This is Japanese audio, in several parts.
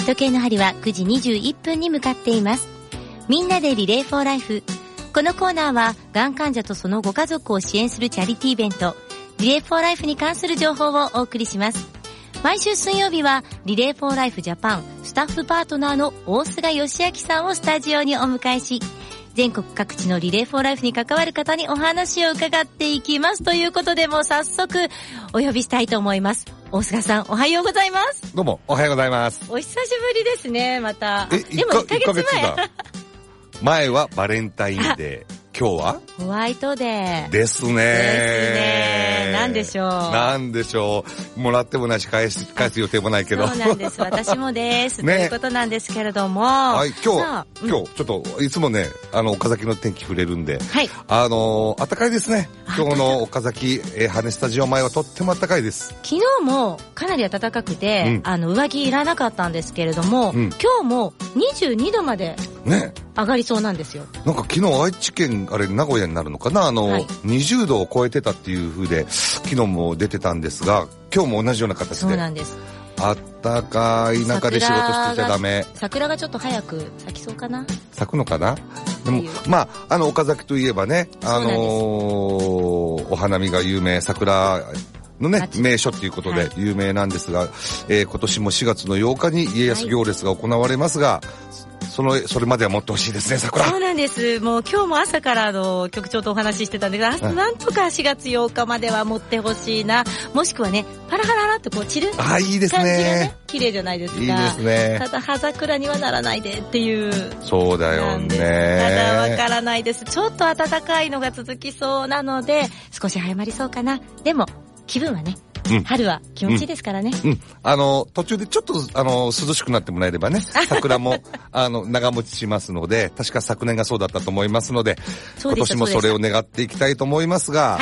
時計の針は9時21分に向かっています。みんなでリレーフォーライフ。このコーナーは、がん患者とそのご家族を支援するチャリティーイベント、リレーフォーライフに関する情報をお送りします。毎週水曜日は、リレーフォーライフジャパンスタッフパートナーの大菅義明さんをスタジオにお迎えし、全国各地のリレーフォーライフに関わる方にお話を伺っていきます。ということで、もう早速お呼びしたいと思います。大菅さん、おはようございます。 どうも、おはようございます。 お久しぶりですね、また。 でも 1ヶ月前。 前はバレンタインデー。今日はホワイトデー。 ですね。 なんでしょう。 なんでしょう。もらってもないし、返す予定もないけど。 そうなんです。私もです。ね、ということなんですけれども。 はい、今日、ちょっと、いつもね、岡崎の天気触れるんで。 はい。 暖かいですね。今日の岡崎、羽スタジオ前はとっても暖かいです。 昨日もかなり暖かくて、上着いらなかったんですけれども、今日も22度まで。ね。上がりそうなんですよ。 なんか昨日愛知県、あれ名古屋になるのかな、20度を超えてたっていう風で、昨日も出てたんですが、今日も同じような形で。 そうなんです。 あったかい中で仕事してちゃダメ。 桜がちょっと早く咲きそうかな。 咲くのかな。でも、まあ、岡崎といえばね、お花見が有名、桜、のね、名所ということで有名なんですが、今年も4月の8日に家康行列が行われますが、それまでは持ってほしいですね、桜。 そうなんです。もう今日も朝から局長とお話ししてたんで、なんとか4月8日までは持ってほしいな。もしくはね、パラハララってこう散る感じがね、 いいですね。 綺麗じゃないですか。 いいですね。 ただ葉桜にはならないでっていう。 そうだよね。 まだわからないです。ちょっと暖かいのが続きそうなので、少し早まりそうかな。でも、気分はね、春は気持ちいいですからね。 途中でちょっと、涼しくなってもらえればね、桜も、長持ちしますので、確か昨年がそうだったと思いますので、今年もそれを願っていきたいと思いますが、はい。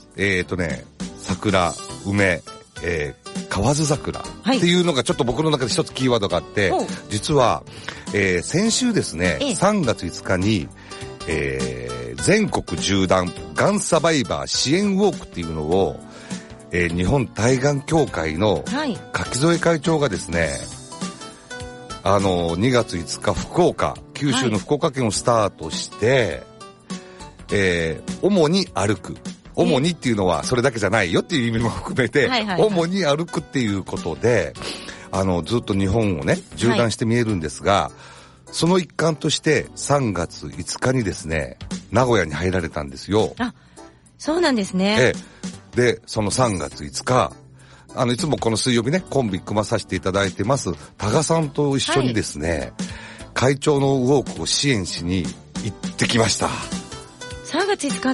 桜、梅、河津桜っていうのがちょっと僕の中で一つキーワードがあって、実は、先週ですね、3月5日に、全国縦断がんサバイバー支援ウォークっていうのを、日本対がん協会の柿添会長がですね、2月5日福岡、九州の福岡県をスタートして、主に歩く。主にっていうのはそれだけじゃないよっていう意味も含めて、主に歩くっていうことで、ずっと日本をね、縦断して見えるんですが、その一環として3月5日にですね、名古屋に入られたんですよ。 あ、そうなんですね。 で、その3月5日、いつもこの水曜日ね、コンビ組まさせていただいてます、多賀さんと一緒にですね、会長のウォークを支援しに行ってきました。 3月5日って、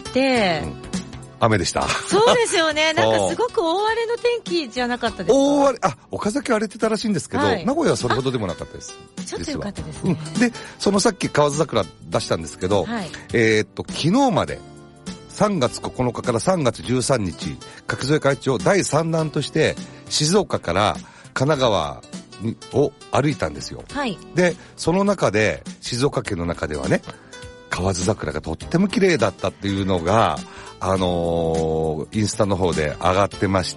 雨でした。 そうですよね。なんかすごく大荒れの天気じゃなかったですか？ 大荒れ、岡崎荒れてたらしいんですけど、名古屋はそれほどでもなかったです。 ちょっと良かったですね。 で、そのさっき河津桜出したんですけど、昨日まで、3月9日から3月13日、柿添会長第3弾として静岡から神奈川を歩いたんですよ。で、その中で静岡県の中ではね、河津桜がとっても綺麗だったっていうのが、インスタの方で上がってまして、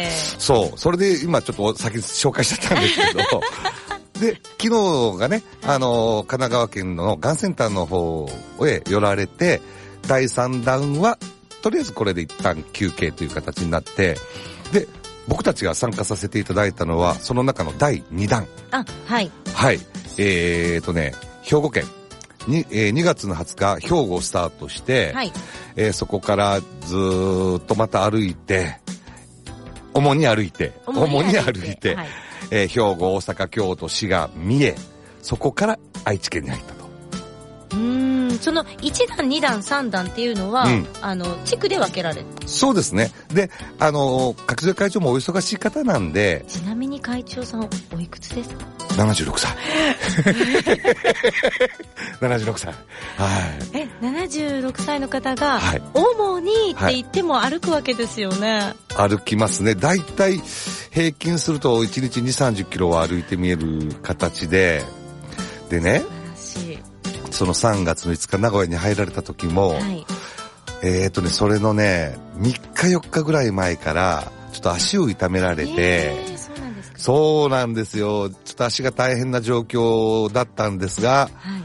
そう、それで今ちょっと先紹介しちゃったんですけど、で、昨日がね、神奈川県のがんセンターの方へ寄られて、第3弾は、とりあえずこれで一旦休憩という形になって、で、僕たちが参加させていただいたのは、その中の第2弾。 はい。 はい。兵庫県に、2月の20日、兵庫をスタートして、そこからずーっとまた歩いて、主に歩いて、兵庫、大阪、京都、滋賀、三重、そこから愛知県に入ったと。 その1段、2段、3段っていうのは、地区で分けられる。 そうですね。で、柿添会長もお忙しい方なんで。 ちなみに会長さんおいくつですか ？76歳。76歳。 はい。76歳の方が、主にって言っても歩くわけですよね。 歩きますね。だいたい平均すると1日2、30キロは歩いて見える形で、でね、その3月の5日名古屋に入られた時も、それのね、3日4日ぐらい前から、ちょっと足を痛められて、 そうなんですよ。ちょっと足が大変な状況だったんですが、はい、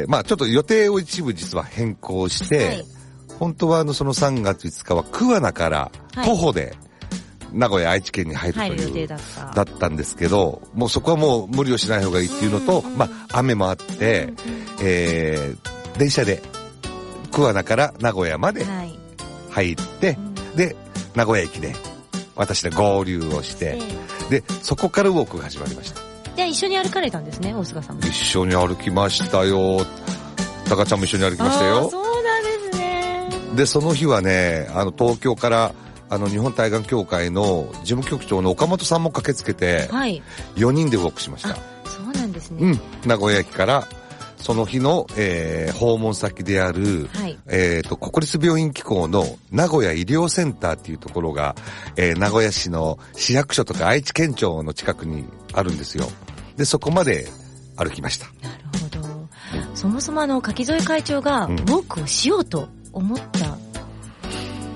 まあちょっと予定を一部実は変更して、はい、本当はその3月5日は桑名から徒歩で名古屋愛知県に入るという、予定だったんですけど、もうそこはもう無理をしない方がいいっていうのと、まあ雨もあって、電車で桑名から名古屋まで入って、で名古屋駅で私で合流をして、でそこからウォークが始まりました。 じゃあ一緒に歩かれたんですね、大菅さんも。 一緒に歩きましたよ。タカちゃんも一緒に歩きましたよ。 そうなんですね。 でその日はね、東京から日本対岸協会の事務局長の岡本さんも駆けつけて、はい、4人でウォークしました。 そうなんですね。 名古屋駅からその日の、訪問先である、はい、国立病院機構の名古屋医療センターっていうところが、名古屋市の市役所とか愛知県庁の近くにあるんですよ。でそこまで歩きました。 なるほど。そもそも柿添会長がウォークをしようと思った、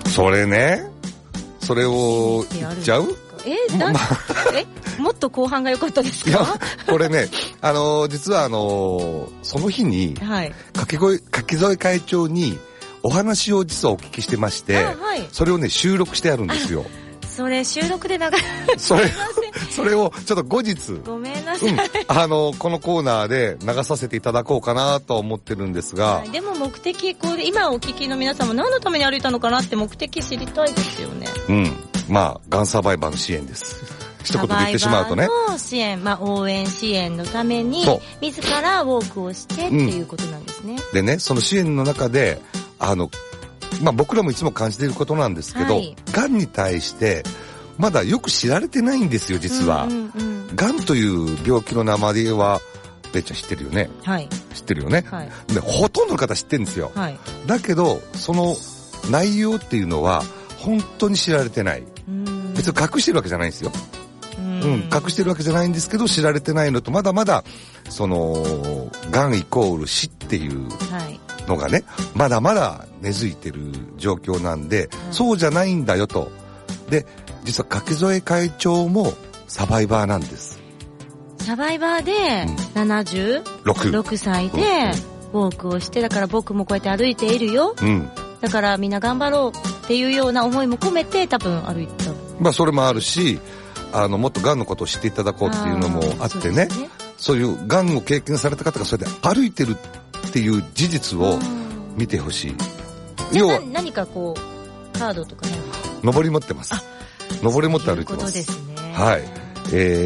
それね、それを言っちゃう？ もっと後半が良かったですか？いや、 これね、実はその日に、はい、柿添会長にお話を実はお聞きしてまして、はい、それをね、収録してあるんですよ。 それ収録でそれをちょっと後日、 ごめんなさい、 このコーナーで流させていただこうかなと思ってるんですが、 はい、でも目的、今お聞きの皆さんも何のために歩いたのかなって目的知りたいですよね。 まあがんサバイバーの支援です。一言で言ってしまうとね。 サバイバーの支援、応援支援のために自らウォークをしてっていうことなんですね。 でね、その支援の中で僕らもいつも感じていることなんですけど、がんに対してまだよく知られてないんですよ、実は。がんという病気の名前はべっちゃん知ってるよね。はい。知ってるよね。はい。で、ほとんどの方知ってるんですよ。はい。だけどその内容っていうのは本当に知られてない。別に隠してるわけじゃないんですよ。隠してるわけじゃないんですけど、知られてないのと、まだまだがんイコール死っていうのがね、まだまだ根付いてる状況なんで、そうじゃないんだよと。で、実は柿添会長もサバイバーなんです。 サバイバーで76歳でウォークをして、だから僕もこうやって歩いているよ。だからみんな頑張ろうっていうような思いも込めて多分歩いた。 それもあるし、もっとがんのことを知っていただこうっていうのもあってね、そういうがんを経験された方がそれで歩いてるっていう事実を見てほしい。 要は何かカードとかね、 上り持ってます。上り持って歩いてます。そういうことですね。はい。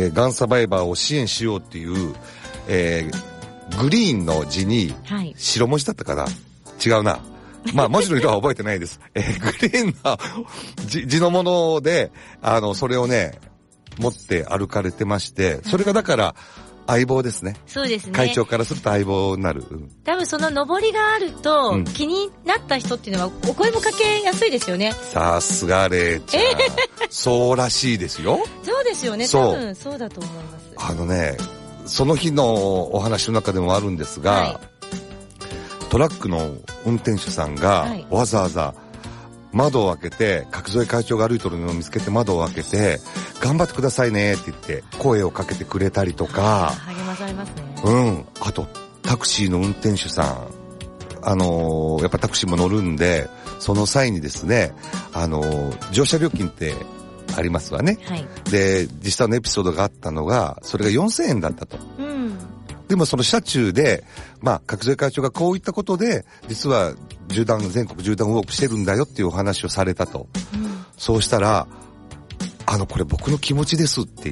がんサバイバーを支援しようっていう、グリーンの字に白文字だったかな、違うな。文字の色は覚えてないです。グリーンの字のもので、それをね、持って歩かれてまして、それがだから相棒ですね。 そうですね。 会長からすると相棒になる。 多分その上りがあると、気になった人っていうのはお声もかけやすいですよね。 さすがレイちゃん。そうらしいですよ。 そうですよね。多分そうだと思います。 その日のお話の中でもあるんですが、はい、トラックの運転手さんがわざわざ窓を開けて、柿添会長が歩いてるのを見つけて窓を開けて、頑張ってくださいねって言って声をかけてくれたりとか、 励まされますね。 あとタクシーの運転手さん、やっぱタクシーも乗るんで、その際にですね、乗車料金ってありますわね。はい、で、実際のエピソードがあったのが、それが4000円だったと。でもその車中で、柿添会長がこういったことで、実は全国縦断ウォークしてるんだよっていうお話をされたと。そうしたら、これ僕の気持ちですって言って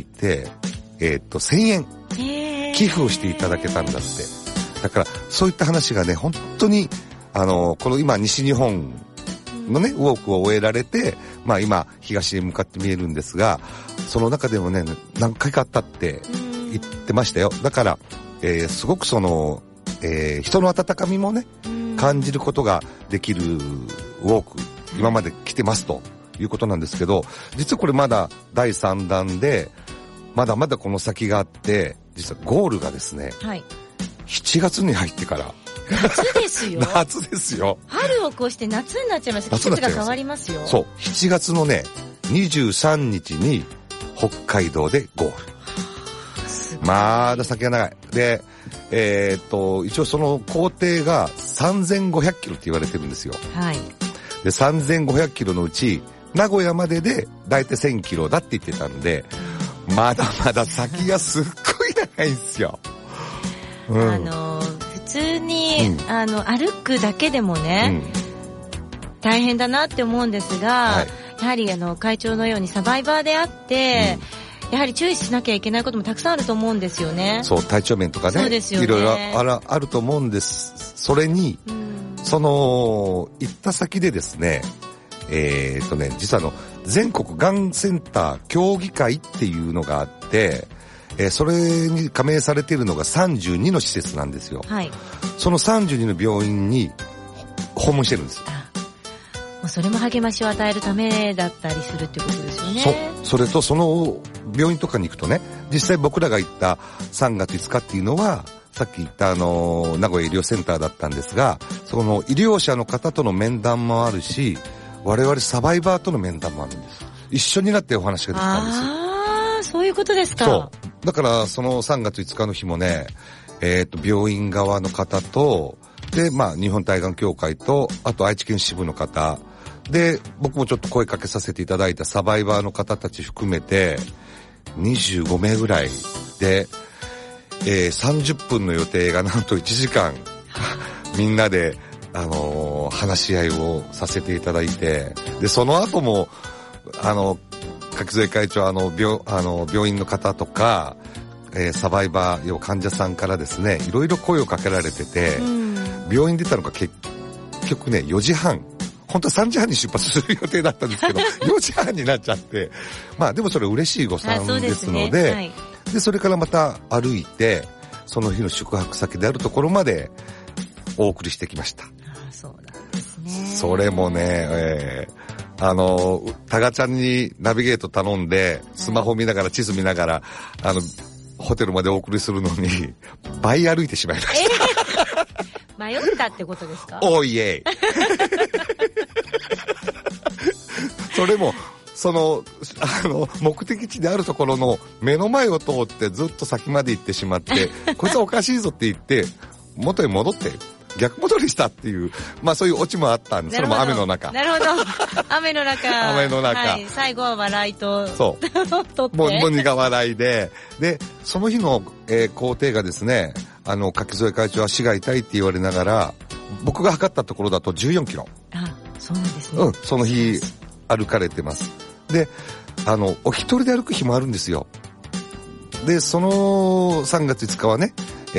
、1000円寄付をしていただけたんだって。だから、そういった話がね、本当に、この今西日本のね、ウォークを終えられて、今東へ向かって見えるんですが、その中でもね、何回かあったって言ってましたよ。だから、すごく人の温かみもね、感じることができるウォーク、今まで来てますということなんですけど、実はこれまだ第3弾で、まだまだこの先があって、実はゴールがですね、はい、7月に入ってから。 夏ですよ。 夏ですよ。 春を越して夏になっちゃいます。季節が変わりますよ。 そう。7月のね、23日に北海道でゴール。まだ先が長い。で、一応その工程が3500キロって言われてるんですよ。 はい。 で、3500キロのうち、名古屋までで大体1000キロだって言ってたんで、まだまだ先がすっごい長いんですよ。 うん、普通に、歩くだけでもね、大変だなって思うんですが、はい、やはり会長のようにサバイバーであって、やはり注意しなきゃいけないこともたくさんあると思うんですよね。 そう、体調面とかね。 そうですよね。 いろいろあると思うんです。それに、行った先でですね、実は全国がんセンター協議会っていうのがあって、それに加盟されているのが32の施設なんですよ。はい。その32の病院に訪問してるんです。 それも励ましを与えるためだったりするっていうことですよね。 それとその病院とかに行くとね、実際僕らが行った3月5日っていうのは、さっき言った名古屋医療センターだったんですが、その医療者の方との面談もあるし、我々サバイバーとの面談もあるんです。一緒になってお話ができたんですよ。 ああ、そういうことですか。 そう。だからその3月5日の日もね、病院側の方と、で、日本対がん協会と、あと愛知県支部の方、で、僕もちょっと声かけさせていただいたサバイバーの方たち含めて、25名ぐらいで、30分の予定がなんと1時間、みんなで、話し合いをさせていただいて、で、その後も、柿添会長、病院の方とか、サバイバー、患者さんからですね、いろいろ声をかけられてて、病院出たのが結局ね、4時半。本当は3時半に出発する予定だったんですけど、4時半になっちゃって、でもそれ嬉しい誤算ですので、はい、で、それからまた歩いて、その日の宿泊先であるところまでお送りしてきました。 そうなんですね。 それもね、タガちゃんにナビゲート頼んで、スマホ見ながら、地図見ながら、ホテルまでお送りするのに、倍歩いてしまいました。 迷ったってことですか？ おいえい。それも、目的地であるところの目の前を通ってずっと先まで行ってしまって、こいつはおかしいぞって言って、元へ戻って、逆戻りしたっていう、そういうオチもあったんです。それも雨の中。 なるほど。雨の中。 雨の中。 はい。最後は笑いと。 そう。 とって。 もう苦笑いで。で、その日の、工程がですね、柿添会長は死が痛いって言われながら、僕が測ったところだと14キロ。 あ、そうなんですね。 その日、歩かれてます。で、お一人で歩く日もあるんですよ。で、その3月5日はね、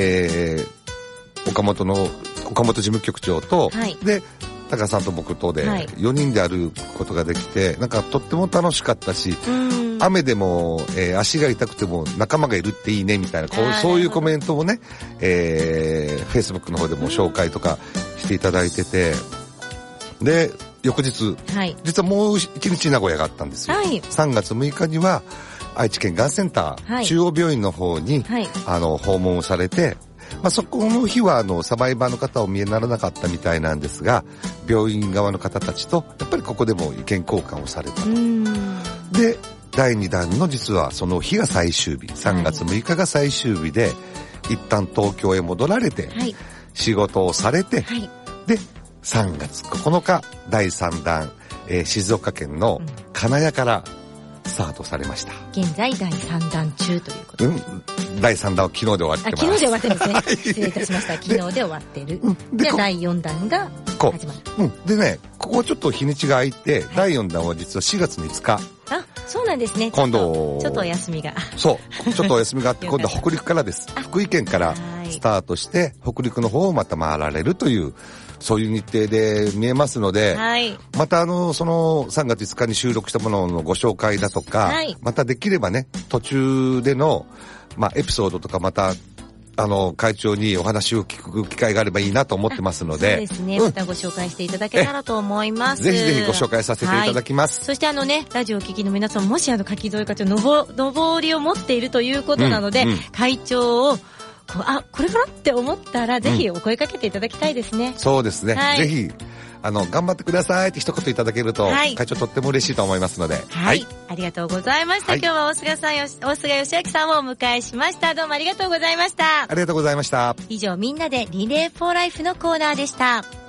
岡本事務局長と、はい、で、高さんと僕とで、4人で歩くことができて、なんかとっても楽しかったし、雨でも、足が痛くても仲間がいるっていいね、みたいな、そういうコメントもね、Facebook の方でも紹介とかしていただいてて、で、翌日、実はもう1日名古屋があったんですよ。はい、3月6日には、愛知県がんセンター、中央病院の方に、訪問をされて、そこの日はサバイバーの方お見えにならなかったみたいなんですが、病院側の方たちとやっぱりここでも意見交換をされたと。で、第2弾の実はその日が最終日、3月6日が最終日で、一旦東京へ戻られて、仕事をされて、で、3月9日第3弾、静岡県の金谷からスタートされました。 現在第3弾中ということで。 第3弾は昨日で終わってます。 昨日で終わってるんですね。失礼いたしました。昨日で終わってる。で、第4弾が始まる。 でね、ここちょっと日にちが空いて、第4弾は実は4月5日。 あ、そうなんですね。 今度。 ちょっとお休みが。 そう。ちょっとお休みがあって、今度は北陸からです。福井県からスタートして、北陸の方をまた回られるという、そういう日程で見えますので、またその3月5日に収録したもののご紹介だとか、またできればね、途中での、エピソードとかまた、会長にお話を聞く機会があればいいなと思ってますので。 そうですね。またご紹介していただけたらと思います。 ぜひぜひご紹介させていただきます。 そしてラジオを聞きの皆さんもし柿添会長のぼりを持っているということなので、会長をこれからって思ったら、ぜひお声かけていただきたいですね。 そうですね。ぜひ、 頑張ってくださいって一言いただけると、はい、会長とっても嬉しいと思いますので。 はい。ありがとうございました。はい、今日は大菅義明さんをお迎えしました。どうもありがとうございました。 ありがとうございました。 以上、みんなでリレーフォーライフのコーナーでした。